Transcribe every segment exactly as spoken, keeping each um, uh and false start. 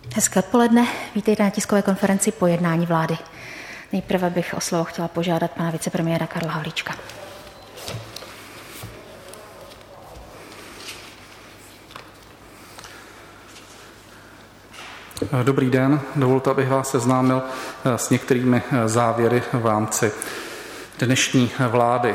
Hezké odpoledne, vítejte na tiskové konferenci po jednání vlády. Nejprve bych o slovo chtěla požádat pana vicepremiéra Karla Havlíčka. Dobrý den, dovolte, abych vás seznámil s některými závěry v rámci dnešní vlády.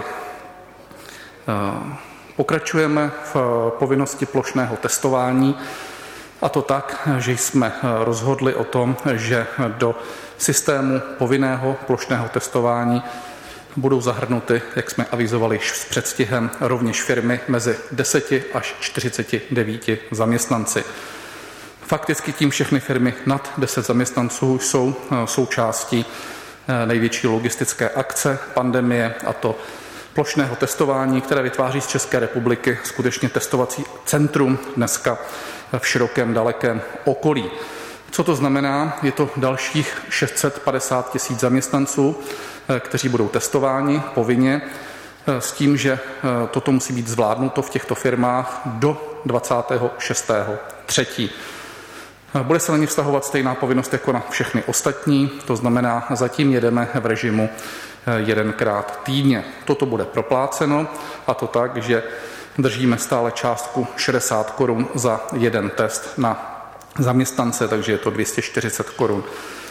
Pokračujeme v povinnosti plošného testování, a to tak, že jsme rozhodli o tom, že do systému povinného plošného testování budou zahrnuty, jak jsme avizovali již s předstihem, rovněž firmy mezi deseti až čtyřiceti devíti zaměstnanci. Fakticky tím všechny firmy nad deset zaměstnanců jsou součástí největší logistické akce pandemie, a to plošného testování, které vytváří z České republiky skutečně testovací centrum dneska v širokém, dalekém okolí. Co to znamená? Je to dalších šest set padesát tisíc zaměstnanců, kteří budou testováni povinně, s tím, že toto musí být zvládnuto v těchto firmách do dvacátého šestého třetího Bude se na ně vztahovat stejná povinnost jako na všechny ostatní, to znamená, zatím jedeme v režimu jedenkrát týdně. Toto bude propláceno, a to tak, že držíme stále částku šedesát korun za jeden test na zaměstnance, takže je to dvě stě čtyřicet korun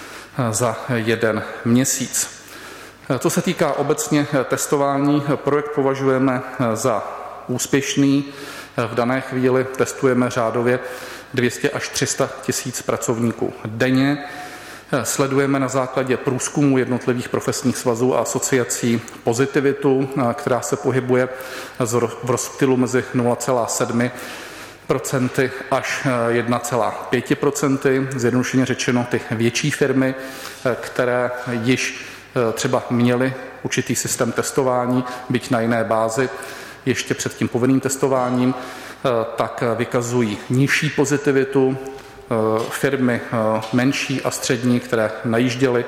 za jeden měsíc. Co se týká obecně testování, projekt považujeme za úspěšný. V dané chvíli testujeme řádově dvě stě až tři sta tisíc pracovníků denně. Sledujeme na základě průzkumu jednotlivých profesních svazů a asociací pozitivitu, která se pohybuje v rozptylu mezi nula celá sedm procenta až jedna celá pět procenta. Zjednodušeně řečeno, ty větší firmy, které již třeba měly určitý systém testování, byť na jiné bázi, ještě před tím povinným testováním, tak vykazují nižší pozitivitu. Firmy menší a střední, které najížděly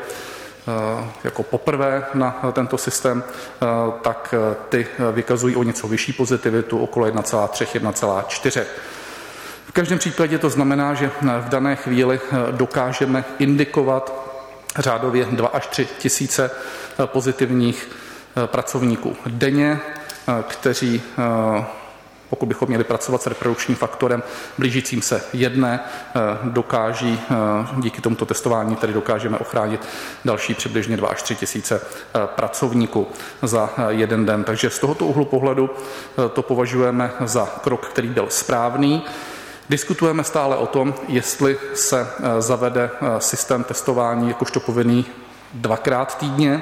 jako poprvé na tento systém, tak ty vykazují o něco vyšší pozitivitu, okolo jedna celá tři, jedna celá čtyři. V každém případě to znamená, že v dané chvíli dokážeme indikovat řádově dva až tři tisíce pozitivních pracovníků denně, kteří, pokud bychom měli pracovat s reprodukčním faktorem blížícím se jedné, dokáží díky tomuto testování tedy dokážeme ochránit další přibližně dva až tři tisíce pracovníků za jeden den. Takže z tohoto úhlu pohledu to považujeme za krok, který byl správný. Diskutujeme stále o tom, jestli se zavede systém testování jakožto povinný dvakrát týdně.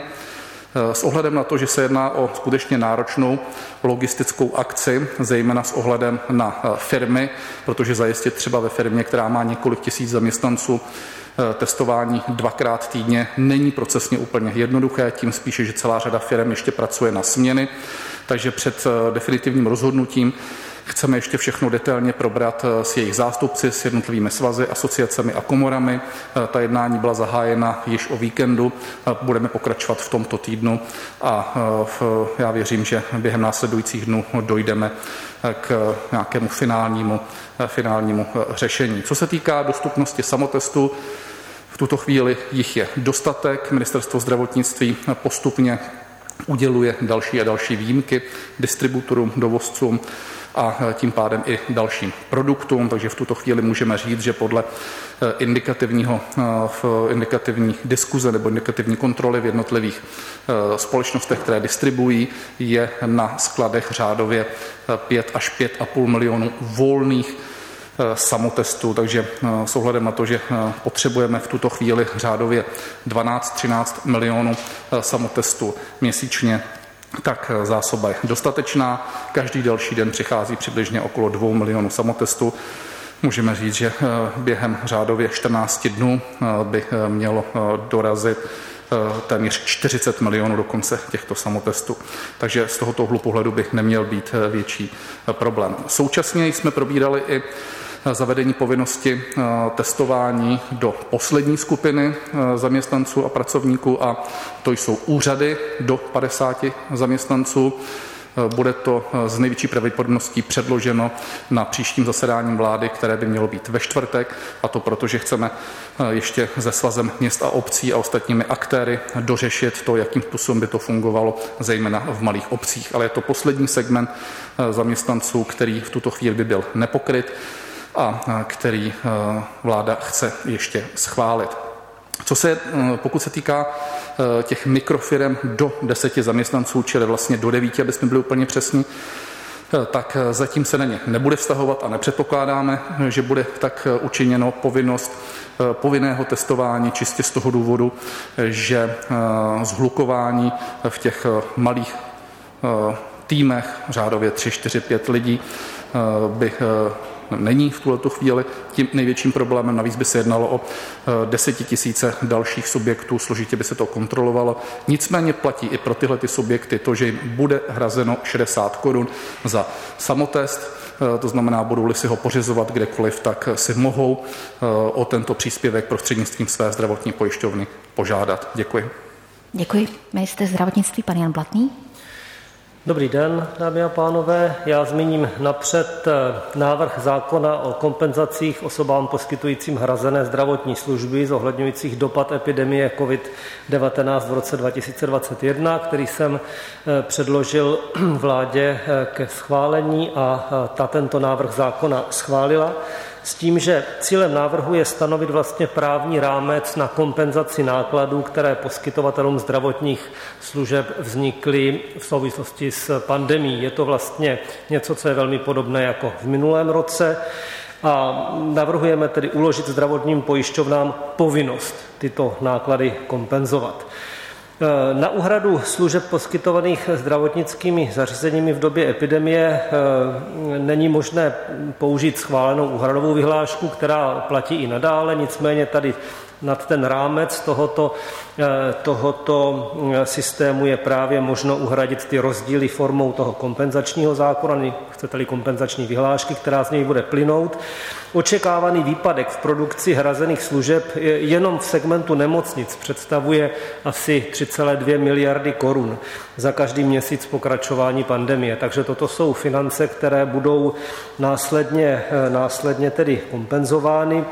S ohledem na to, že se jedná o skutečně náročnou logistickou akci, zejména s ohledem na firmy, protože zajistit třeba ve firmě, která má několik tisíc zaměstnanců, testování dvakrát týdně není procesně úplně jednoduché, tím spíše, že celá řada firm ještě pracuje na směny, takže před definitivním rozhodnutím chceme ještě všechno detailně probrat s jejich zástupci, s jednotlivými svazy, asociacemi a komorami. Ta jednání byla zahájena již o víkendu, budeme pokračovat v tomto týdnu a já věřím, že během následujících dnů dojdeme k nějakému finálnímu, finálnímu řešení. Co se týká dostupnosti samotestů, v tuto chvíli jich je dostatek. Ministerstvo zdravotnictví postupně uděluje další a další výjimky distributorům, dovozcům a tím pádem i dalším produktům, takže v tuto chvíli můžeme říct, že podle indikativního, v indikativní diskuze nebo indikativní kontroly v jednotlivých společnostech, které distribuují, je na skladech řádově pět až pět a půl milionu volných samotestů, takže s ohledem na to, že potřebujeme v tuto chvíli řádově dvanáct třináct milionů samotestů měsíčně, tak zásoba je dostatečná. Každý další den přichází přibližně okolo dvou milionů samotestů. Můžeme říct, že během řádově čtrnácti dnů by mělo dorazit téměř čtyřicet milionů dokonce těchto samotestů. Takže z tohoto úhlu pohledu by neměl být větší problém. Současně jsme probírali i zavedení povinnosti testování do poslední skupiny zaměstnanců a pracovníků, a to jsou úřady do padesáti zaměstnanců. Bude to z největší pravděpodobností předloženo na příštím zasedání vlády, které by mělo být ve čtvrtek, a to proto, že chceme ještě se Svazem měst a obcí a ostatními aktéry dořešit to, jakým způsobem by to fungovalo, zejména v malých obcích. Ale je to poslední segment zaměstnanců, který v tuto chvíli by byl nepokryt a který vláda chce ještě schválit. Co se, pokud se týká těch mikrofirem do deseti zaměstnanců, čili vlastně do devíti, aby jsme byli úplně přesní, tak zatím se na ně nebude vztahovat a nepředpokládáme, že bude tak učiněno. Povinnost povinného testování čistě z toho důvodu, že zhlukování v těch malých týmech, řádově tři, čtyři, pět lidí, by není v tuhletu chvíli tím největším problémem. Navíc by se jednalo o desetitisíce dalších subjektů, složitě by se to kontrolovalo. Nicméně platí i pro tyhle ty subjekty to, že jim bude hrazeno šedesát korun za samotest. To znamená, budou-li si ho pořizovat kdekoliv, tak si mohou o tento příspěvek prostřednictvím své zdravotní pojišťovny požádat. Děkuji. Děkuji. Ministr zdravotnictví, pan Jan Blatný. Dobrý den, dámy a pánové. Já zmíním napřed návrh zákona o kompenzacích osobám poskytujícím hrazené zdravotní služby zohledňujících dopad epidemie covid devatenáct v roce dva tisíce dvacet jedna, který jsem předložil vládě ke schválení a ta tento návrh zákona schválila. S tím, že cílem návrhu je stanovit vlastně právní rámec na kompenzaci nákladů, které poskytovatelům zdravotních služeb vznikly v souvislosti s pandemií. Je to vlastně něco, co je velmi podobné jako v minulém roce a navrhujeme tedy uložit zdravotním pojišťovnám povinnost tyto náklady kompenzovat. Na úhradu služeb poskytovaných zdravotnickými zařízeními v době epidemie není možné použít schválenou úhradovou vyhlášku, která platí i nadále, nicméně tady nad ten rámec tohoto, tohoto systému je právě možno uhradit ty rozdíly formou toho kompenzačního zákona, chcete-li kompenzační vyhlášky, která z něj bude plynout. Očekávaný výpadek v produkci hrazených služeb jenom v segmentu nemocnic představuje asi tři celé dvě miliardy korun za každý měsíc pokračování pandemie. Takže toto jsou finance, které budou následně, následně tedy kompenzovány.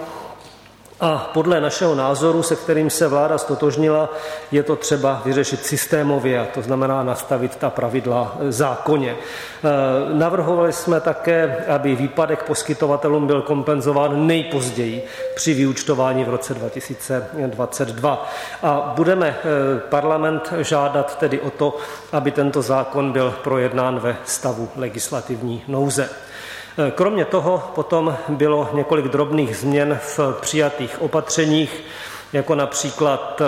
A podle našeho názoru, se kterým se vláda stotožnila, je to třeba vyřešit systémově, a to znamená nastavit ta pravidla zákonně. Navrhovali jsme také, aby výpadek poskytovatelům byl kompenzován nejpozději při vyúčtování v roce dva tisíce dvacet dva. A budeme parlament žádat tedy o to, aby tento zákon byl projednán ve stavu legislativní nouze. Kromě toho potom bylo několik drobných změn v přijatých opatřeních, jako například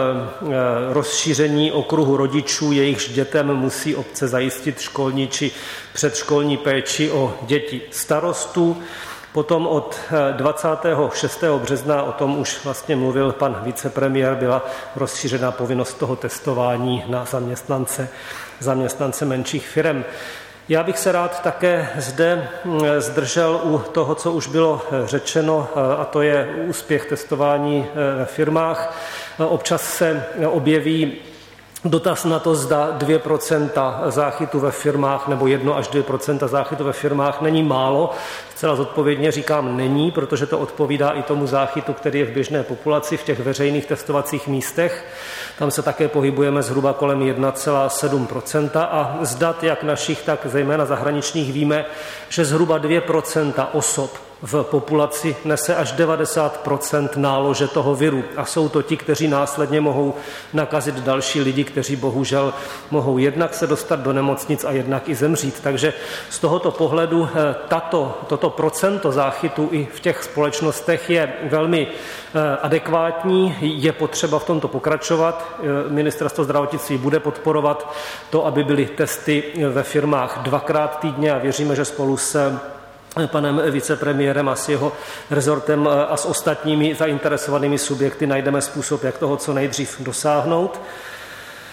rozšíření okruhu rodičů, jejichž dětem musí obce zajistit školní či předškolní péči o děti starostů. Potom od dvacátého šestého března, o tom už vlastně mluvil pan vicepremiér, byla rozšířena povinnost toho testování na zaměstnance, zaměstnance menších firem. Já bych se rád také zde zdržel u toho, co už bylo řečeno, a to je úspěch testování ve firmách. Občas se objeví dotaz na to, zda dvě procenta záchytu ve firmách nebo jedno až dvě procenta záchytu ve firmách není málo. Zcela zodpovědně říkám není, protože to odpovídá i tomu záchytu, který je v běžné populaci v těch veřejných testovacích místech. Tam se také pohybujeme zhruba kolem jedna celá sedm procenta a z dat jak našich, tak zejména zahraničních víme, že zhruba dvě procenta osob v populaci nese až devadesát procent nálože toho viru a jsou to ti, kteří následně mohou nakazit další lidi, kteří bohužel mohou jednak se dostat do nemocnic a jednak i zemřít. Takže z tohoto pohledu tato, toto procento záchytu i v těch společnostech je velmi adekvátní, je potřeba v tomto pokračovat. Ministerstvo zdravotnictví bude podporovat to, aby byly testy ve firmách dvakrát týdně a věříme, že spolu s panem vicepremiérem a s jeho rezortem a s ostatními zainteresovanými subjekty najdeme způsob, jak toho co nejdřív dosáhnout.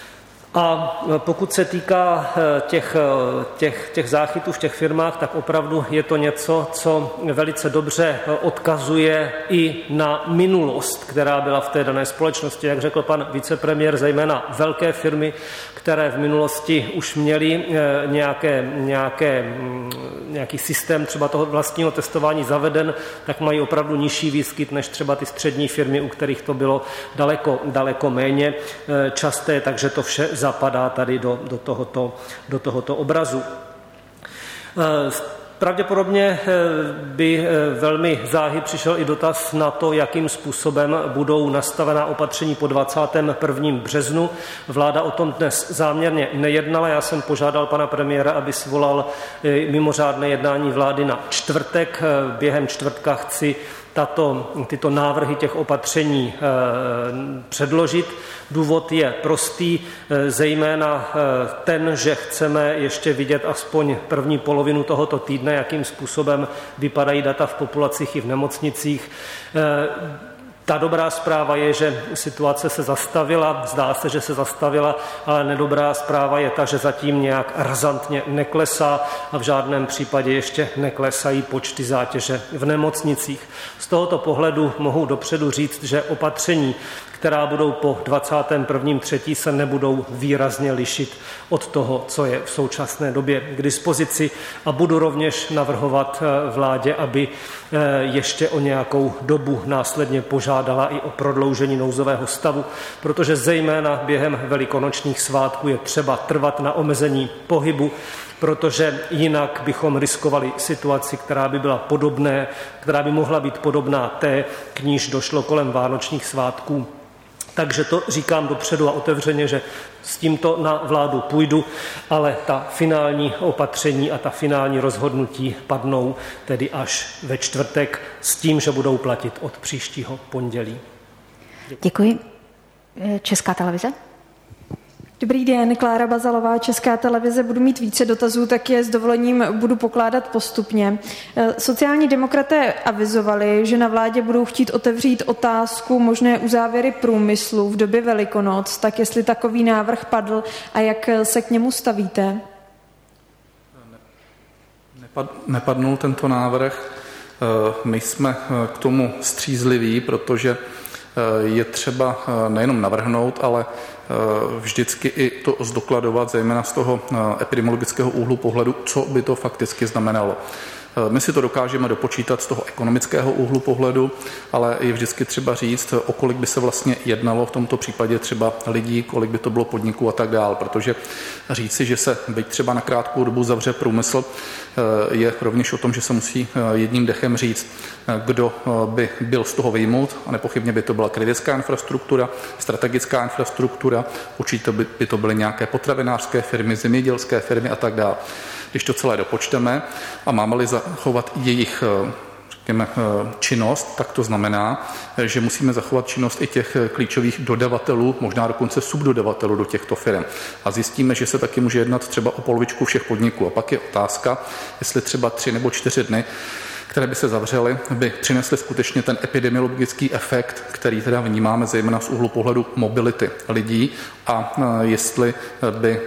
A pokud se týká těch, těch, těch záchytů v těch firmách, tak opravdu je to něco, co velice dobře odkazuje i na minulost, která byla v té dané společnosti. Jak řekl pan vicepremiér, zejména velké firmy, které v minulosti už měly nějaké, nějaké, nějaký systém třeba toho vlastního testování zaveden, tak mají opravdu nižší výskyt než třeba ty střední firmy, u kterých to bylo daleko, daleko méně časté, takže to vše zapadá tady do, do, tohoto, do tohoto obrazu. Pravděpodobně by velmi záhy přišel i dotaz na to, jakým způsobem budou nastavená opatření po dvacátém prvním březnu. Vláda o tom dnes záměrně nejednala. Já jsem požádal pana premiéra, aby svolal mimořádné jednání vlády na čtvrtek. Během čtvrtka chci tato, tyto návrhy těch opatření předložit. Důvod je prostý, zejména ten, že chceme ještě vidět aspoň první polovinu tohoto týdne, jakým způsobem vypadají data v populacích i v nemocnicích. Ta dobrá zpráva je, že situace se zastavila, zdá se, že se zastavila, ale nedobrá zpráva je ta, že zatím nějak razantně neklesá a v žádném případě ještě neklesají počty zátěže v nemocnicích. Z tohoto pohledu mohu dopředu říct, že opatření, která budou po dvacátém prvním třetím se nebudou výrazně lišit od toho, co je v současné době k dispozici, a budu rovněž navrhovat vládě, aby ještě o nějakou dobu následně požádala i o prodloužení nouzového stavu, protože zejména během velikonočních svátků je třeba trvat na omezení pohybu, protože jinak bychom riskovali situaci, která by byla podobné, která by mohla být podobná té, k níž došlo kolem vánočních svátků. Takže to říkám dopředu a otevřeně, že s tímto na vládu půjdu, ale ta finální opatření a ta finální rozhodnutí padnou tedy až ve čtvrtek s tím, že budou platit od příštího pondělí. Děkuji. Česká televize. Dobrý den, Klára Bazalová, Česká televize. Budu mít více dotazů, tak je s dovolením budu pokládat postupně. Sociální demokraté avizovali, že na vládě budou chtít otevřít otázku možné uzávěry průmyslu v době Velikonoc, tak jestli takový návrh padl a jak se k němu stavíte? Nepadnul tento návrh. My jsme k tomu střízliví, protože je třeba nejenom navrhnout, ale vždycky i to zdokladovat, zejména z toho epidemiologického úhlu pohledu, co by to fakticky znamenalo. My si to dokážeme dopočítat z toho ekonomického úhlu pohledu, ale je vždycky třeba říct, o kolik by se vlastně jednalo v tomto případě třeba lidí, kolik by to bylo podniků a tak dál, protože říci, že se byť třeba na krátkou dobu zavře průmysl, je rovněž o tom, že se musí jedním dechem říct, kdo by byl z toho vyjmout, a nepochybně by to byla kritická infrastruktura, strategická infrastruktura, určitě by, by to byly nějaké potravinářské firmy, zemědělské firmy a tak dále. Když to celé dopočteme a máme-li zachovat jejich řekněme, činnost, tak to znamená, že musíme zachovat činnost i těch klíčových dodavatelů, možná dokonce subdodavatelů do těchto firm. A zjistíme, že se taky může jednat třeba o polovičku všech podniků. A pak je otázka, jestli třeba tři nebo čtyři dny, které by se zavřely, by přinesly skutečně ten epidemiologický efekt, který teda vnímáme zejména z úhlu pohledu mobility lidí, a jestli by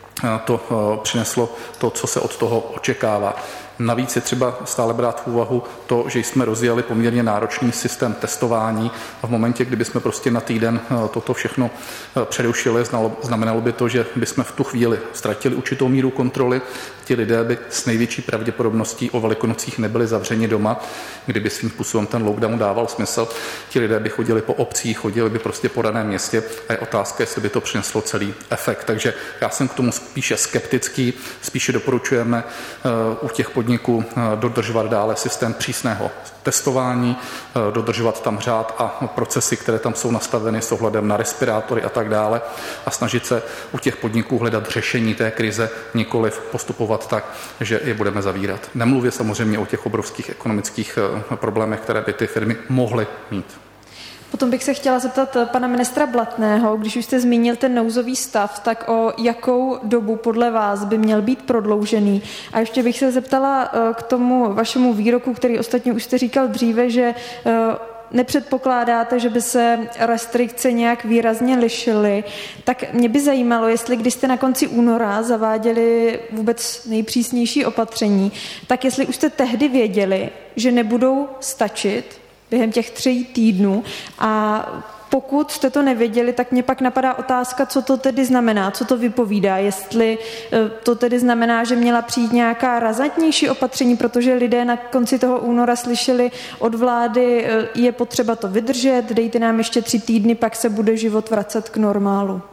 to přineslo to, co se od toho očekává. Navíc je třeba stále brát v úvahu to, že jsme rozjeli poměrně náročný systém testování a v momentě, kdyby jsme prostě na týden toto všechno přerušili, znamenalo by to, že bychom v tu chvíli ztratili určitou míru kontroly. Ti lidé by s největší pravděpodobností o Velikonocích nebyli zavřeni doma, kdyby svým způsobem ten lockdown dával smysl. Ti lidé by chodili po obcích, chodili by prostě po daném městě a je otázka, jestli by to přineslo celý efekt. Takže já jsem k tomu spíše skeptický, spíše doporučujeme u těch podniků dodržovat dále systém přísného testování, dodržovat tam řád a procesy, které tam jsou nastaveny s ohledem na respirátory a tak dále, a snažit se u těch podniků hledat řešení té krize, nikoliv postupovat tak, že je budeme zavírat. Nemluvě samozřejmě o těch obrovských ekonomických problémech, které by ty firmy mohly mít. Potom bych se chtěla zeptat pana ministra Blatného, když už jste zmínil ten nouzový stav, tak o jakou dobu podle vás by měl být prodloužený? A ještě bych se zeptala k tomu vašemu výroku, který ostatně už jste říkal dříve, že nepředpokládáte, že by se restrikce nějak výrazně lišily, tak mě by zajímalo, jestli když jste na konci února zaváděli vůbec nejpřísnější opatření, tak jestli už jste tehdy věděli, že nebudou stačit během těch tří týdnů, a pokud jste to nevěděli, tak mě pak napadá otázka, co to tedy znamená, co to vypovídá, jestli to tedy znamená, že měla přijít nějaká razantnější opatření, protože lidé na konci toho února slyšeli od vlády, je potřeba to vydržet, dejte nám ještě tři týdny, pak se bude život vracet k normálu.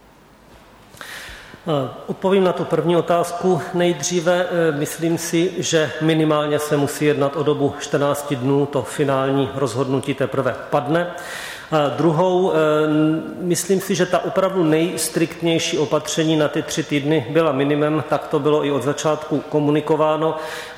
Odpovím na tu první otázku nejdříve. Myslím si, že minimálně se musí jednat o dobu čtrnáct dnů, to finální rozhodnutí teprve padne. A druhou, myslím si, že ta opravdu nejstriktnější opatření na ty tři týdny byla minimem, tak to bylo i od začátku komunikováno.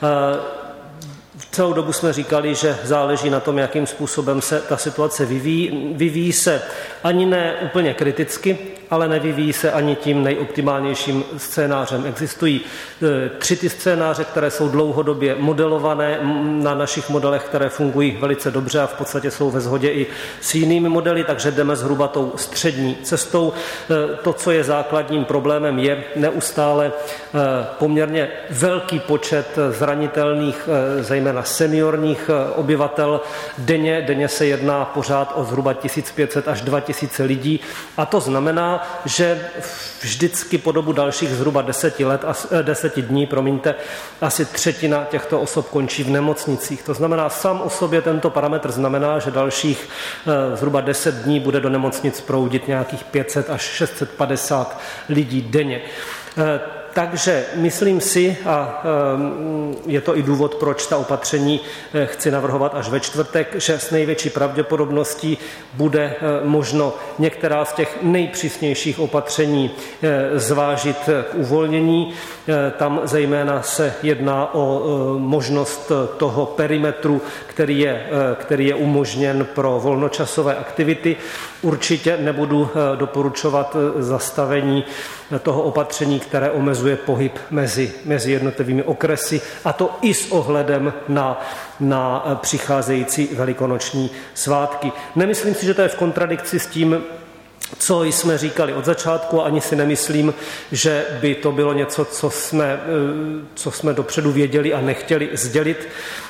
Celou dobu jsme říkali, že záleží na tom, jakým způsobem se ta situace vyvíjí. Vyvíjí se ani ne úplně kriticky, ale nevyvíjí se ani tím nejoptimálnějším scénářem. Existují tři ty scénáře, které jsou dlouhodobě modelované na našich modelech, které fungují velice dobře a v podstatě jsou ve shodě i s jinými modely, takže jdeme zhruba tou střední cestou. To, co je základním problémem, je neustále poměrně velký počet zranitelných, zejména seniorních obyvatel. Denně, denně se jedná pořád o zhruba tisíc pět set až dva tisíce lidí a to znamená, že vždycky po dobu dalších zhruba deseti let, deseti dní, promiňte, asi třetina těchto osob končí v nemocnicích. To znamená, sám o sobě tento parametr znamená, že dalších zhruba deset dní bude do nemocnic proudit nějakých pět set až šest set padesát lidí denně. Takže myslím si, a je to i důvod, proč ta opatření chci navrhovat až ve čtvrtek, že s největší pravděpodobností bude možno některá z těch nejpřísnějších opatření zvážit k uvolnění. Tam zejména se jedná o možnost toho perimetru, který je, který je umožněn pro volnočasové aktivity. Určitě nebudu doporučovat zastavení toho opatření, které omezuje pohyb mezi, mezi jednotlivými okresy, a to i s ohledem na, na přicházející velikonoční svátky. Nemyslím si, že to je v kontradikci s tím, co jsme říkali od začátku, a ani si nemyslím, že by to bylo něco, co jsme, co jsme dopředu věděli a nechtěli sdělit.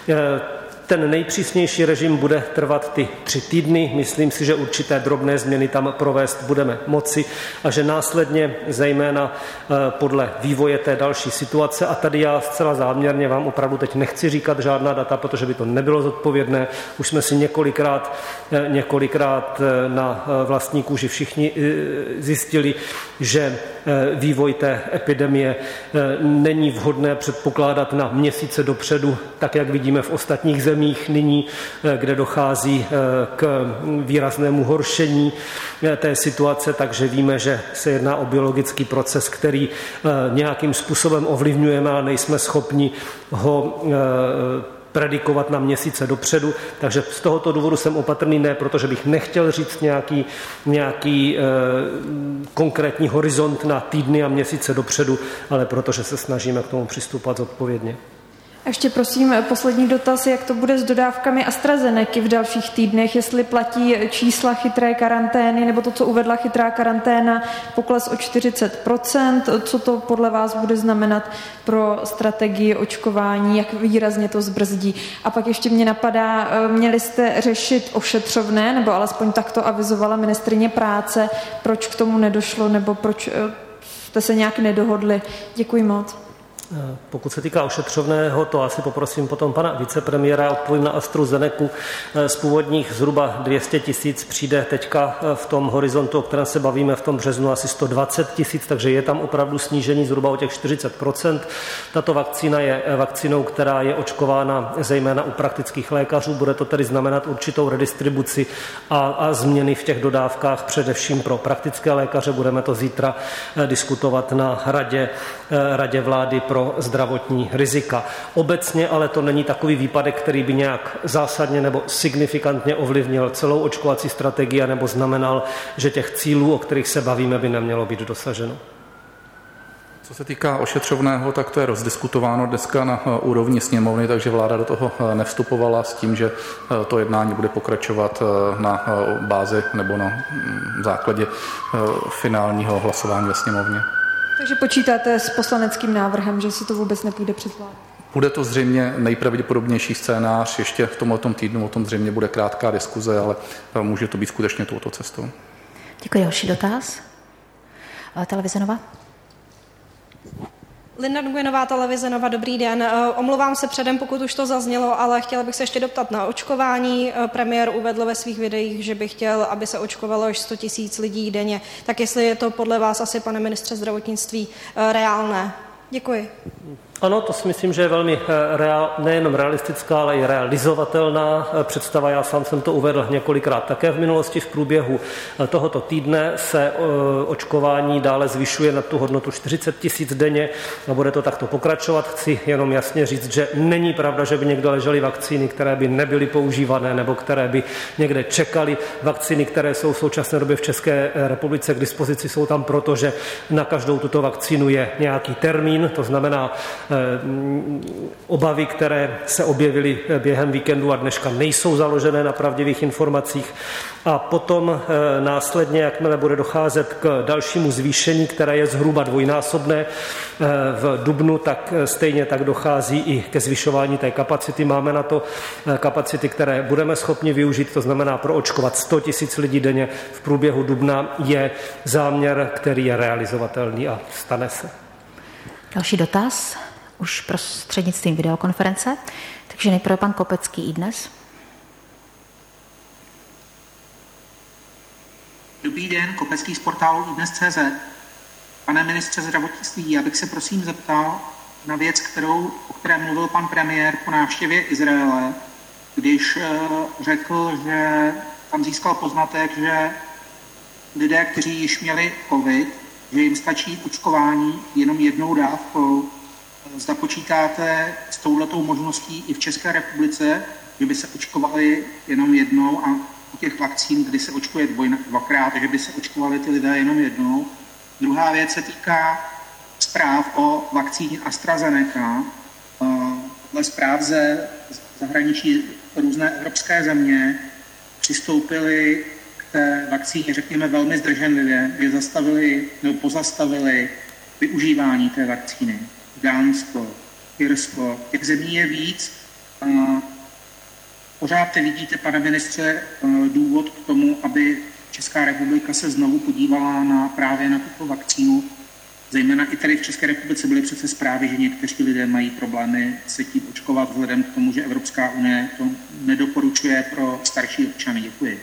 Ten nejpřísnější režim bude trvat ty tři týdny. Myslím si, že určité drobné změny tam provést budeme moci a že následně, zejména podle vývoje té další situace, a tady já zcela záměrně vám opravdu teď nechci říkat žádná data, protože by to nebylo zodpovědné. Už jsme si několikrát, několikrát na vlastní kůži všichni zjistili, že vývoj té epidemie není vhodné předpokládat na měsíce dopředu, tak jak vidíme v ostatních zemích nyní, kde dochází k výraznému horšení té situace, takže víme, že se jedná o biologický proces, který nějakým způsobem ovlivňujeme, ale nejsme schopni ho predikovat na měsíce dopředu, takže z tohoto důvodu jsem opatrný, ne protože bych nechtěl říct nějaký, nějaký e, konkrétní horizont na týdny a měsíce dopředu, ale protože se snažíme k tomu přistupovat zodpovědně. A ještě prosím poslední dotaz, jak to bude s dodávkami AstraZenecy v dalších týdnech, jestli platí čísla chytré karantény, nebo to, co uvedla chytrá karanténa, pokles o čtyřicet procent, co to podle vás bude znamenat pro strategii očkování, jak výrazně to zbrzdí. A pak ještě mě napadá, měli jste řešit ošetřovné, nebo alespoň tak to avizovala ministryně práce, proč k tomu nedošlo, nebo proč jste se nějak nedohodli. Děkuji moc. Pokud se týká ošetřovného, to asi poprosím potom pana vicepremiéra, odpovím na AstraZenecu. Z původních zhruba dvě stě tisíc přijde teďka v tom horizontu, o kterém se bavíme v tom březnu, asi sto dvacet tisíc, takže je tam opravdu snížení zhruba o těch čtyřicet procent. Tato vakcína je vakcínou, která je očkována zejména u praktických lékařů. Bude to tedy znamenat určitou redistribuci a, a změny v těch dodávkách, především pro praktické lékaře. Budeme to zítra diskutovat na radě, radě vlády pro zdravotní rizika. Obecně ale to není takový výpadek, který by nějak zásadně nebo signifikantně ovlivnil celou očkovací strategii nebo znamenal, že těch cílů, o kterých se bavíme, by nemělo být dosaženo. Co se týká ošetřovného, tak to je rozdiskutováno dneska na úrovni sněmovny, takže vláda do toho nevstupovala s tím, že to jednání bude pokračovat na bázi nebo na základě finálního hlasování ve sněmovně. Takže počítáte s poslaneckým návrhem, že si to vůbec nepůjde přes vládu? Bude to zřejmě nejpravděpodobnější scénář, ještě v tomto týdnu o tom zřejmě bude krátká diskuze, ale může to být skutečně touto cestou. Děkuji. Další dotaz. Televize Nova. Linda Nguyenová, Televize Nova, dobrý den. Omlouvám se předem, pokud už to zaznělo, ale chtěla bych se ještě doptat na očkování. Premiér uvedl ve svých videích, že by chtěl, aby se očkovalo až sto tisíc lidí denně. Tak jestli je to podle vás asi, pane ministře zdravotnictví, reálné? Děkuji. Ano, to si myslím, že je velmi reál, nejenom realistická, ale i realizovatelná představa. Já sám jsem to uvedl několikrát také v minulosti. V průběhu tohoto týdne se očkování dále zvyšuje na tu hodnotu čtyřicet tisíc denně a bude to takto pokračovat. Chci jenom jasně říct, že není pravda, že by někde ležely vakcíny, které by nebyly používané nebo které by někde čekaly. Vakcíny, které jsou v současné době v České republice k dispozici, jsou tam proto, že na každou tuto vakcínu je nějaký termín, to znamená, obavy, které se objevily během víkendu a dneška, nejsou založené na pravdivých informacích. A potom následně, jakmile bude docházet k dalšímu zvýšení, které je zhruba dvojnásobné v dubnu, tak stejně tak dochází i ke zvyšování té kapacity. Máme na to kapacity, které budeme schopni využít, to znamená proočkovat sto tisíc lidí denně v průběhu dubna je záměr, který je realizovatelný a stane se. Další dotaz, už prostřednictvím videokonference, takže nejprve pan Kopecký i dnes. Dobrý den, Kopecký z portálu i dnes tečka cé zet. Pane ministře zdravotnictví, já bych se prosím zeptal na věc, kterou, o které mluvil pan premiér po návštěvě Izraele, když uh, řekl, že tam získal poznatek, že lidé, kteří již měli covid, že jim stačí očkování jenom jednou dávkou. Zda počítáte s touhletou možností i v České republice, že by se očkovali jenom jednou a u těch vakcín, kdy se očkuje dvoj, dvakrát, že by se očkovali ty lidé jenom jednou. Druhá věc se týká zpráv o vakcíně AstraZeneca. Podle zpráv ze zahraničí různé evropské země přistoupily té vakcíně, řekněme, velmi zdrženlivě, že zastavili nebo pozastavili využívání té vakcíny. Dánsko, Irsko, těch zemí je víc. Pořád vidíte, pane ministře, důvod k tomu, aby Česká republika se znovu podívala na právě na tuto vakcínu. Zejména i tady v České republice byly přece zprávy, že někteří lidé mají problémy se tím očkovat vzhledem k tomu, že Evropská unie to nedoporučuje pro starší občany. Děkuji.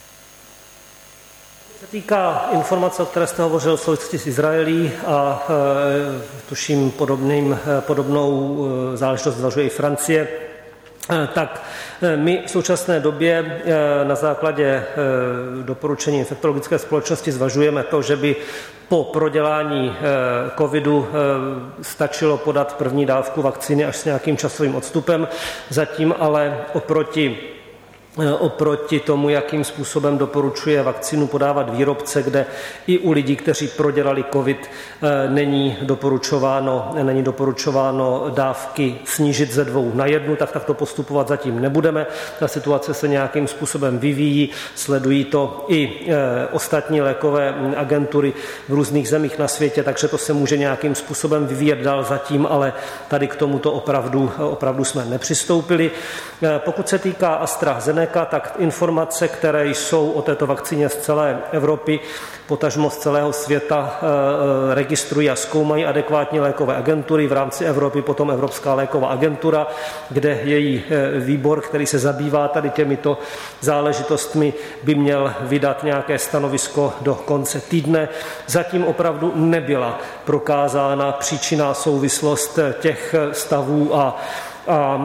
Se týká informace, o které jste hovořil v souvislosti s Izraelí a e, tuším podobným, podobnou e, záležitost zvažuje i Francie, e, tak e, my v současné době e, na základě e, doporučení infektologické společnosti zvažujeme to, že by po prodělání e, covidu e, stačilo podat první dávku vakcíny až s nějakým časovým odstupem. Zatím ale oproti Oproti tomu, jakým způsobem doporučuje vakcínu podávat výrobce, kde i u lidí, kteří prodělali covid, není doporučováno, není doporučováno dávky snížit ze dvou na jednu, tak takto postupovat zatím nebudeme. Ta situace se nějakým způsobem vyvíjí, sledují to i ostatní lékové agentury v různých zemích na světě, takže to se může nějakým způsobem vyvíjet dál zatím, ale tady k tomuto opravdu, opravdu jsme nepřistoupili. Pokud se týká AstraZeneca, tak informace, které jsou o této vakcíně z celé Evropy, potažmo z celého světa, registrují a zkoumají adekvátní lékové agentury, v rámci Evropy potom Evropská léková agentura, kde její výbor, který se zabývá tady těmito záležitostmi, by měl vydat nějaké stanovisko do konce týdne. Zatím opravdu nebyla prokázána příčinná souvislost těch stavů a, a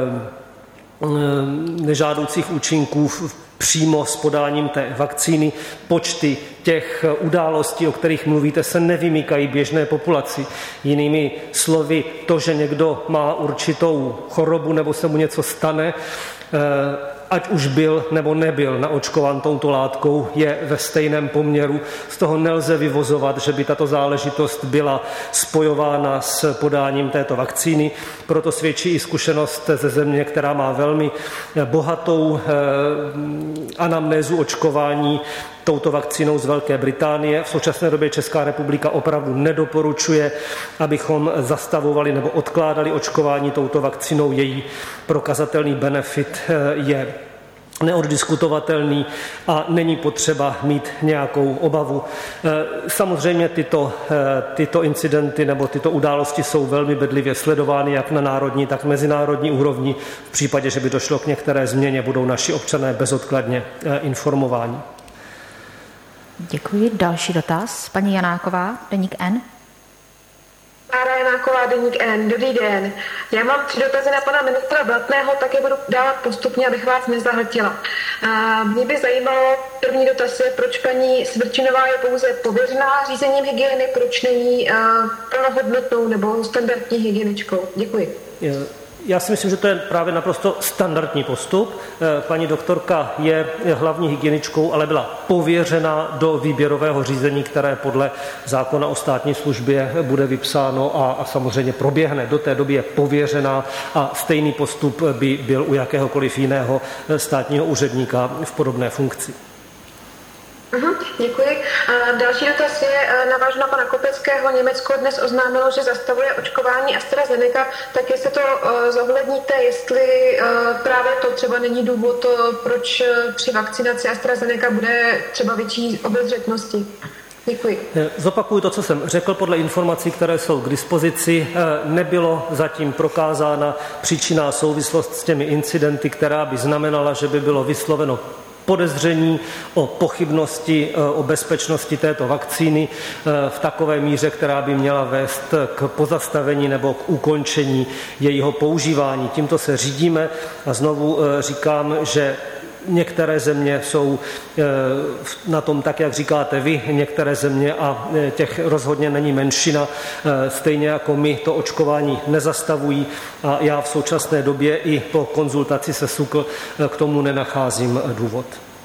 nežádoucích účinků přímo s podáním té vakcíny. Počty těch událostí, o kterých mluvíte, se nevymykají běžné populaci. Jinými slovy, to, že někdo má určitou chorobu nebo se mu něco stane, ať už byl nebo nebyl naočkován touto látkou, je ve stejném poměru. Z toho nelze vyvozovat, že by tato záležitost byla spojována s podáním této vakcíny. Proto svědčí i zkušenost ze země, která má velmi bohatou anamnézu očkování touto vakcínou z Velké Británie. V současné době Česká republika opravdu nedoporučuje, abychom zastavovali nebo odkládali očkování touto vakcínou. Její prokazatelný benefit je neoddiskutovatelný a není potřeba mít nějakou obavu. Samozřejmě tyto, tyto incidenty nebo tyto události jsou velmi bedlivě sledovány jak na národní, tak mezinárodní úrovni. V případě, že by došlo k některé změně, budou naši občané bezodkladně informováni. Děkuji. Další dotaz. Paní Janáková, Deník N. Klára Janáková, Deník N. Dobrý den. Já mám tři dotazy na pana ministra Blatného, tak je budu dávat postupně, abych vás nezahltila. A mě by zajímalo, první dotaz je, proč paní Svrčinová je pouze pověřená řízením hygieny, proč není uh, plnohodnotnou nebo standardní hygieničkou. Děkuji. Je. Já si myslím, že to je právě naprosto standardní postup. Paní doktorka je hlavní hygieničkou, ale byla pověřena do výběrového řízení, které podle zákona o státní službě bude vypsáno a, a samozřejmě proběhne. Do té doby je pověřena a stejný postup by byl u jakéhokoliv jiného státního úředníka v podobné funkci. Uhum, děkuji. A další dotaz je, navážu na pana Kopeckého. Německo dnes oznámilo, že zastavuje očkování AstraZeneca, tak jestli to uh, zohledníte, jestli uh, právě to třeba není důvod, uh, proč uh, při vakcinaci AstraZeneca bude třeba větší obezřetnosti. Děkuji. Zopakuju to, co jsem řekl. Podle informací, které jsou k dispozici, nebylo zatím prokázána příčinná souvislost s těmi incidenty, která by znamenala, že by bylo vysloveno podezření o pochybnosti o bezpečnosti této vakcíny v takové míře, která by měla vést k pozastavení nebo k ukončení jejího používání. Tímto se řídíme a znovu říkám, že některé země jsou na tom tak, jak říkáte vy, některé země a těch rozhodně není menšina, stejně jako my to očkování nezastavují a já v současné době i po konzultaci se SÚKL k tomu nenacházím důvod.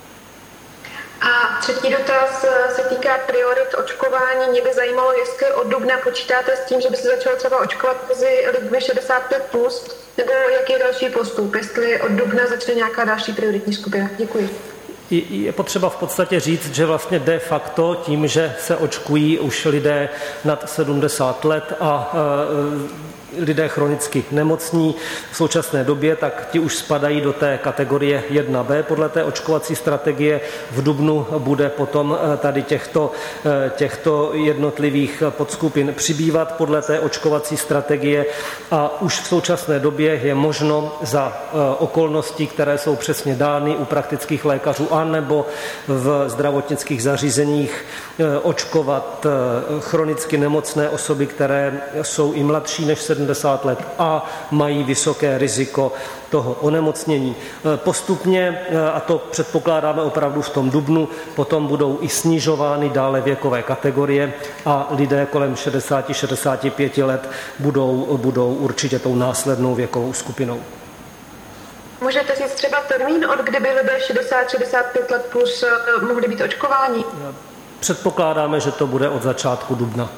A třetí dotaz se týká priorit očkování. Mě by zajímalo, jestli od dubna počítáte s tím, že by se začalo třeba očkovat mezi lidmi šedesát pět plus, nebo jaký je další postup, jestli od dubna začne nějaká další prioritní skupina. Děkuji. Je potřeba v podstatě říct, že vlastně de facto tím, že se očkují už lidé nad sedmdesát let a lidé chronicky nemocní v současné době, tak ti už spadají do té kategorie jedna bé podle té očkovací strategie. V dubnu bude potom tady těchto, těchto jednotlivých podskupin přibývat podle té očkovací strategie a už v současné době je možno za okolností, které jsou přesně dány u praktických lékařů anebo v zdravotnických zařízeních, očkovat chronicky nemocné osoby, které jsou i mladší než sedmdesát let a mají vysoké riziko toho onemocnění. Postupně, a to předpokládáme opravdu v tom dubnu, potom budou i snižovány dále věkové kategorie a lidé kolem šedesát až šedesát pět let budou, budou určitě tou následnou věkovou skupinou. Můžete říct třeba termín, od kdyby lidé šedesát až šedesát pět let plus mohli být očkováni? Předpokládáme, že to bude od začátku dubna.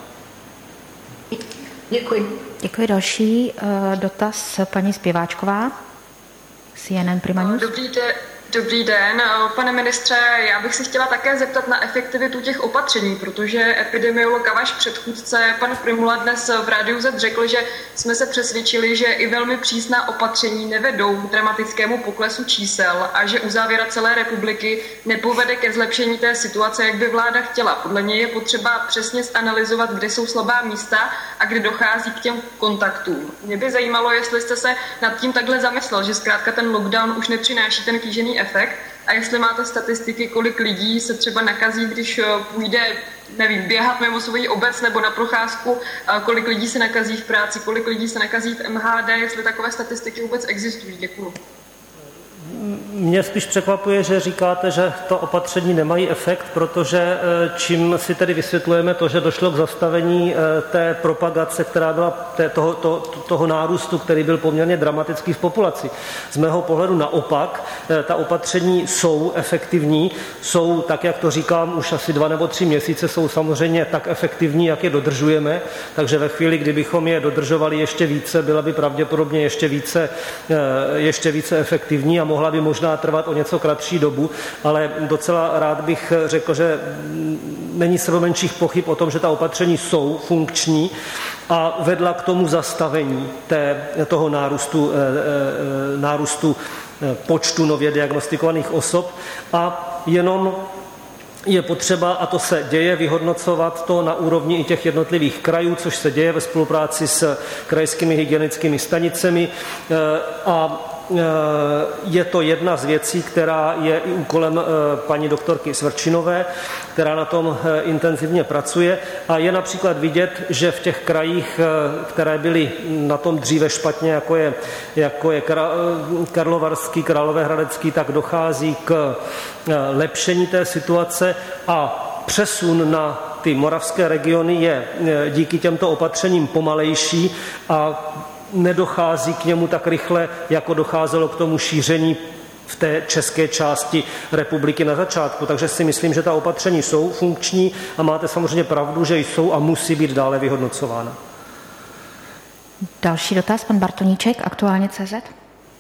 Děkuji. Děkuji. Další uh, dotaz paní Zpěváčková, C N N Prima News. Dobrý den. Dobrý den. Pane ministře, já bych se chtěla také zeptat na efektivitu těch opatření, protože epidemiolog a váš předchůdce, pan Prymula, dnes v Rádiu Z řekl, že jsme se přesvědčili, že i velmi přísná opatření nevedou k dramatickému poklesu čísel a že uzávěra celé republiky nepovede ke zlepšení té situace, jak by vláda chtěla. Podle něj je potřeba přesně zanalyzovat, kde jsou slabá místa a kde dochází k těm kontaktům. Mě by zajímalo, jestli jste se nad tím takhle zamyslel, že zkrátka ten lockdown už nepřináší ten kýžený efekt a jestli máte statistiky, kolik lidí se třeba nakazí, když půjde, nevím, běhat mimo svoji obec nebo na procházku, kolik lidí se nakazí v práci, kolik lidí se nakazí v M H D, jestli takové statistiky vůbec existují. Děkuju. Mě spíš překvapuje, že říkáte, že to opatření nemají efekt, protože čím si tedy vysvětlujeme to, že došlo k zastavení té propagace, která byla té, toho, to, toho nárůstu, který byl poměrně dramatický v populaci. Z mého pohledu naopak, ta opatření jsou efektivní, jsou, tak jak to říkám, už asi dva nebo tři měsíce, jsou samozřejmě tak efektivní, jak je dodržujeme, takže ve chvíli, kdybychom je dodržovali ještě více, byla by pravděpodobně ještě více, ještě více efektivní a mohla by možná trvat o něco kratší dobu, ale docela rád bych řekl, že není sebe menších pochyb o tom, že ta opatření jsou funkční a vedla k tomu zastavení té, toho nárůstu, nárůstu počtu nově diagnostikovaných osob a jenom je potřeba, a to se děje, vyhodnocovat to na úrovni i těch jednotlivých krajů, což se děje ve spolupráci s krajskými hygienickými stanicemi a je to jedna z věcí, která je i úkolem paní doktorky Svrčinové, která na tom intenzivně pracuje a je například vidět, že v těch krajích, které byly na tom dříve špatně, jako je, jako je Karlovarský, Královéhradecký, tak dochází k lepšení té situace a přesun na ty moravské regiony je díky těmto opatřením pomalejší a nedochází k němu tak rychle, jako docházelo k tomu šíření v té české části republiky na začátku. Takže si myslím, že ta opatření jsou funkční a máte samozřejmě pravdu, že jsou a musí být dále vyhodnocována. Další dotaz, pan Bartoníček, aktuálně tečka cé zet.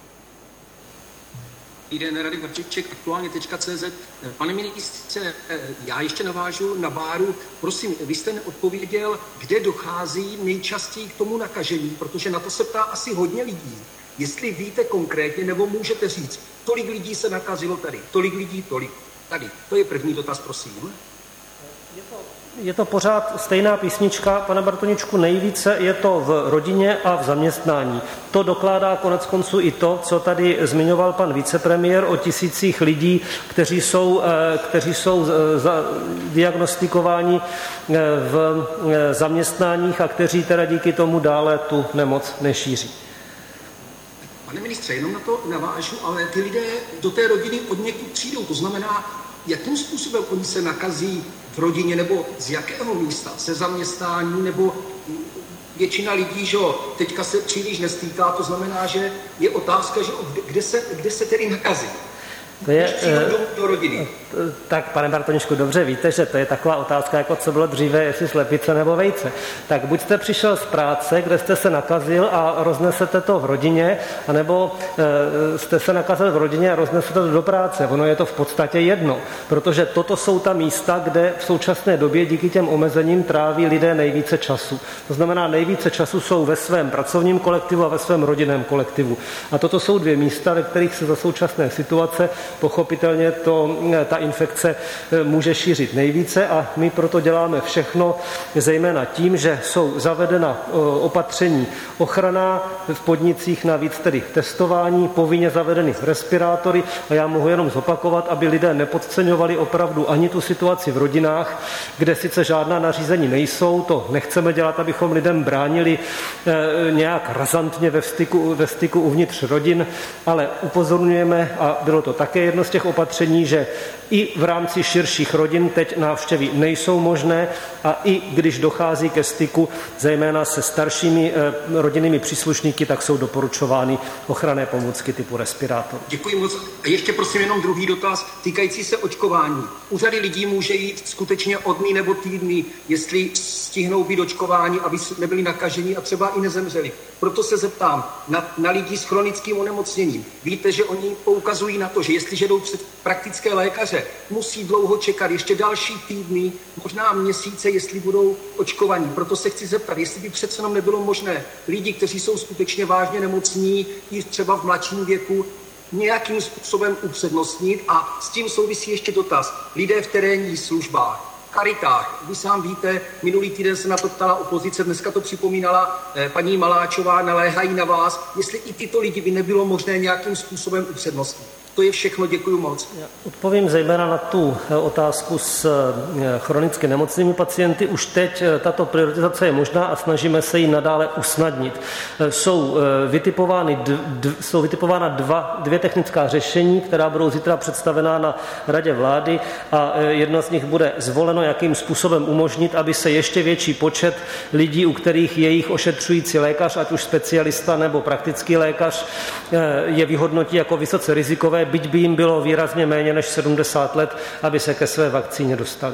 Dobrý den, Radek Bartoníček, aktuálně tečka cé zet. Pane ministře, já ještě navážu na Báru. Prosím, vy jste neodpověděl, kde dochází nejčastěji k tomu nakažení, protože na to se ptá asi hodně lidí. Jestli víte konkrétně, nebo můžete říct, tolik lidí se nakazilo tady, tolik lidí, tolik tady. To je první dotaz, prosím. Je to, je to pořád stejná písnička, pane Bartoníčku, nejvíce je to v rodině a v zaměstnání. To dokládá konec konců i to, co tady zmiňoval pan vicepremiér o tisících lidí, kteří jsou, kteří jsou diagnostikováni v zaměstnáních a kteří teda díky tomu dále tu nemoc nešíří. Pane ministře, jenom na to navážu, ale ty lidé do té rodiny od někud přijdou. To znamená, jakým způsobem oni se nakazí v rodině, nebo z jakého místa? Se zaměstnání, nebo většina lidí, že teďka se příliš nestýká, to znamená, že je otázka, že kde se, kde se tedy nakazí? To je, do, do rodiny. Tak, pane Bartoníčku, dobře víte, že to je taková otázka, jako co bylo dříve, jestli slepice nebo vejce. Tak buď jste přišel z práce, kde jste se nakazil a roznesete to v rodině, anebo e, jste se nakazil v rodině a roznesete to do práce. Ono je to v podstatě jedno, protože toto jsou ta místa, kde v současné době díky těm omezením tráví lidé nejvíce času. To znamená, nejvíce času jsou ve svém pracovním kolektivu a ve svém rodinném kolektivu. A toto jsou dvě místa, ve kterých se za současné situace pochopitelně to, ta infekce může šířit nejvíce a my proto děláme všechno, zejména tím, že jsou zavedena opatření ochrana v podnicích, navíc tedy testování, povinně zavedeny respirátory a já mohu jenom zopakovat, aby lidé nepodceňovali opravdu ani tu situaci v rodinách, kde sice žádná nařízení nejsou, to nechceme dělat, abychom lidem bránili nějak razantně ve styku, ve styku uvnitř rodin, ale upozorňujeme, a bylo to také jedno z těch opatření, že i v rámci širších rodin teď návštěvy nejsou možné a i když dochází ke styku, zejména se staršími eh, rodinnými příslušníky, tak jsou doporučovány ochranné pomůcky typu respirátor. Děkuji moc. A ještě prosím jenom druhý dotaz týkající se očkování. U řady lidí může jít skutečně o dny nebo týdny, jestli stihnou být očkováni, aby nebyli nakaženi a třeba i nezemřeli. Proto se zeptám na, na lidi s chronickým onemocněním. Víte, že oni poukazují na to, že jestliže jdou před praktické lékaře, musí dlouho čekat ještě další týdny, možná měsíce, jestli budou očkovaní. Proto se chci zeptat, jestli by přece jenom nebylo možné lidi, kteří jsou skutečně vážně nemocní, i třeba v mladším věku, nějakým způsobem upřednostnit. A s tím souvisí ještě dotaz. Lidé v terénních službách, charitách. Vy sám víte, minulý týden se na to ptala opozice, dneska to připomínala eh, paní Maláčová, naléhají na vás, jestli i tyto lidi by nebylo možné nějakým způsobem upřednostnit. To je všechno, děkuji moc. Já odpovím zejména na tu otázku s chronicky nemocnými pacienty. Už teď tato prioritizace je možná a snažíme se ji nadále usnadnit. Jsou vytipovány, d, jsou vytipována dva, dvě technická řešení, která budou zítra představená na Radě vlády a jedno z nich bude zvoleno, jakým způsobem umožnit, aby se ještě větší počet lidí, u kterých jejich ošetřující lékař, ať už specialista nebo praktický lékař, je vyhodnotí jako vysoce rizikové, byť by jim bylo výrazně méně než sedmdesát let, aby se ke své vakcíně dostali.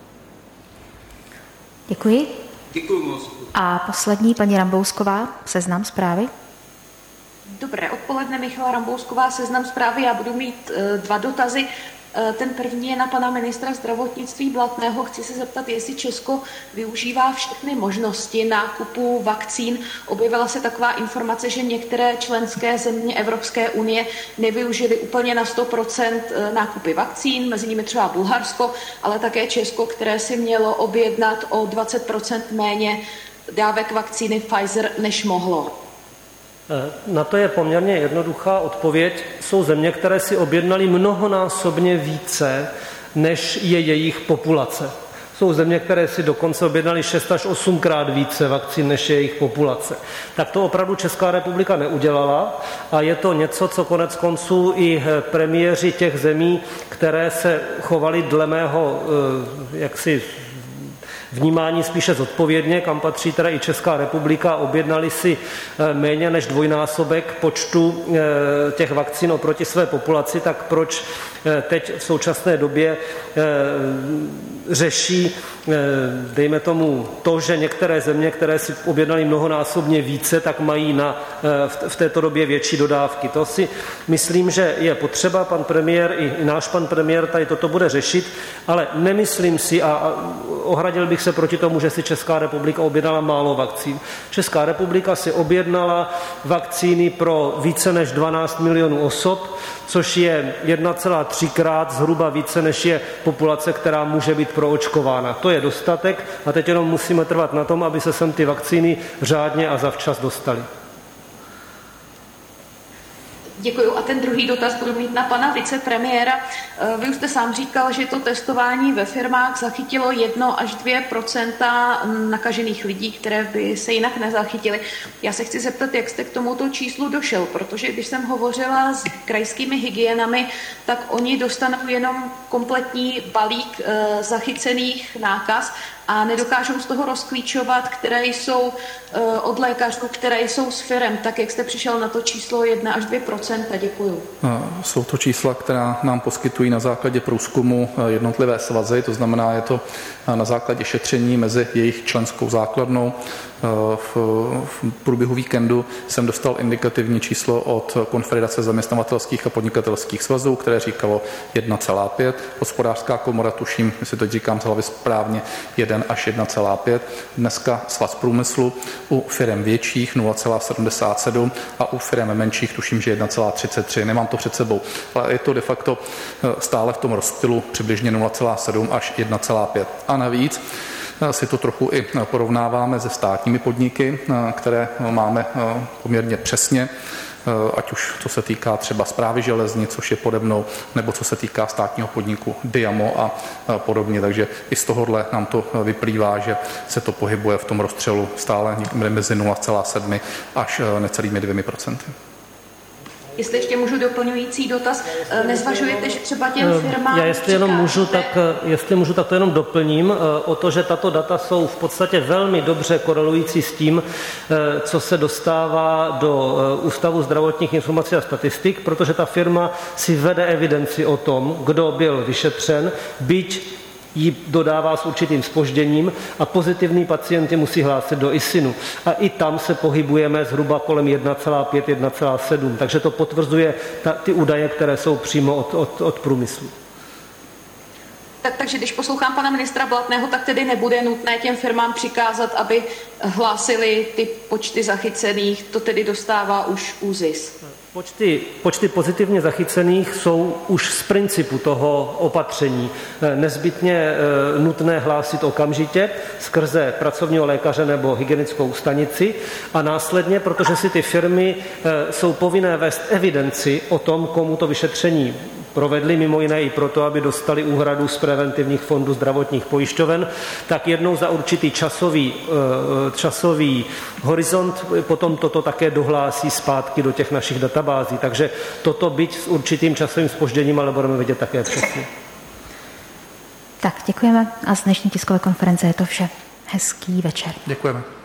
Děkuji. Děkuji moc. A poslední, paní Rambousková, Seznam Zprávy. Dobré odpoledne, Michala Rambousková, Seznam Zprávy. Já budu mít uh, dva dotazy. Ten první je na pana ministra zdravotnictví Blatného. Chci se zeptat, jestli Česko využívá všechny možnosti nákupu vakcín. Objevila se taková informace, že některé členské země Evropské unie nevyužily úplně na sto procent nákupy vakcín, mezi nimi třeba Bulharsko, ale také Česko, které si mělo objednat o dvacet procent méně dávek vakcíny Pfizer, než mohlo. Na to je poměrně jednoduchá odpověď. Jsou země, které si objednaly mnohonásobně více, než je jejich populace. Jsou země, které si dokonce objednaly šest až osmkrát více vakcín, než je jejich populace. Tak to opravdu Česká republika neudělala a je to něco, co konec konců i premiéři těch zemí, které se chovali dle mého jaksi vnímání spíše zodpovědně, kam patří teda i Česká republika, objednali si méně než dvojnásobek počtu těch vakcín oproti své populaci, tak proč teď v současné době řeší, dejme tomu, to, že některé země, které si objednaly mnohonásobně více, tak mají na, v této době větší dodávky. To si myslím, že je potřeba. Pan premiér i náš pan premiér tady toto bude řešit, ale nemyslím si a ohradil bych se proti tomu, že si Česká republika objednala málo vakcín. Česká republika si objednala vakcíny pro více než dvanáct milionů osob, což je jedna celá tři krát zhruba více, než je populace, která může být proočkována. To je dostatek a teď jenom musíme trvat na tom, aby se sem ty vakcíny řádně a zavčas dostaly. Děkuju. A ten druhý dotaz budu mít na pana vicepremiéra. Vy už jste sám říkal, že to testování ve firmách zachytilo jedno až dvě procenta nakažených lidí, které by se jinak nezachytily. Já se chci zeptat, jak jste k tomuto číslu došel, protože když jsem hovořila s krajskými hygienami, tak oni dostanou jenom kompletní balík e, zachycených nákaz a nedokážou z toho rozklíčovat, které jsou e, od lékařů, které jsou s firem. Tak jak jste přišel na to číslo jedna až dvě procenta? Děkuju. Jsou to čísla, která nám poskytují na základě průzkumu jednotlivé svazy, to znamená, je to na základě šetření mezi jejich členskou základnou. V, v průběhu víkendu jsem dostal indikativní číslo od Konfederace zaměstnavatelských a podnikatelských svazů, které říkalo jedna celá pět. Hospodářská komora, tuším, jestli to říkám z hlavy správně, jedna až jedna celá pět. Dneska Svaz průmyslu u firem větších nula celá sedmdesát sedm a u firem menších tuším, že jedna celá třicet tři. Nemám to před sebou, ale je to de facto stále v tom rozptylu přibližně nula celá sedm až jedna celá pět. A navíc si to trochu i porovnáváme se státními podniky, které máme poměrně přesně, ať už co se týká třeba Správy železnic, což je pode mnou, nebo co se týká státního podniku Diamo a podobně. Takže i z tohohle nám to vyplývá, že se to pohybuje v tom rozstřelu stále mezi nula celá sedm až necelými dvěmi procenty. Jestli ještě můžu doplňující dotaz, nezvažujete, že třeba těm firmám... Já jestli jenom můžu, tak, jestli můžu, tak to jenom doplním o to, že tato data jsou v podstatě velmi dobře korelující s tím, co se dostává do Ústavu zdravotních informací a statistik, protože ta firma si vede evidenci o tom, kdo byl vyšetřen, byť ji dodává s určitým zpožděním a pozitivní pacienty musí hlásit do I S I N u. A i tam se pohybujeme zhruba kolem jedna celá pět, jedna celá sedm. Takže to potvrzuje ta, ty údaje, které jsou přímo od, od, od průmyslu. Tak, takže když poslouchám pana ministra Blatného, tak tedy nebude nutné těm firmám přikázat, aby hlásili ty počty zachycených, to tedy dostává už ÚZIS. Počty, počty pozitivně zachycených jsou už z principu toho opatření nezbytně nutné hlásit okamžitě skrze pracovního lékaře nebo hygienickou stanici a následně, protože si ty firmy jsou povinné vést evidenci o tom, komu to vyšetření provedli, mimo jiné i proto, aby dostali úhradu z preventivních fondů zdravotních pojišťoven, tak jednou za určitý časový, časový horizont potom toto také dohlásí zpátky do těch našich databází. Takže toto byť s určitým časovým zpožděním, ale budeme vidět také přesně. Tak, děkujeme a z dnešní tiskové konference je to vše. Hezký večer. Děkujeme.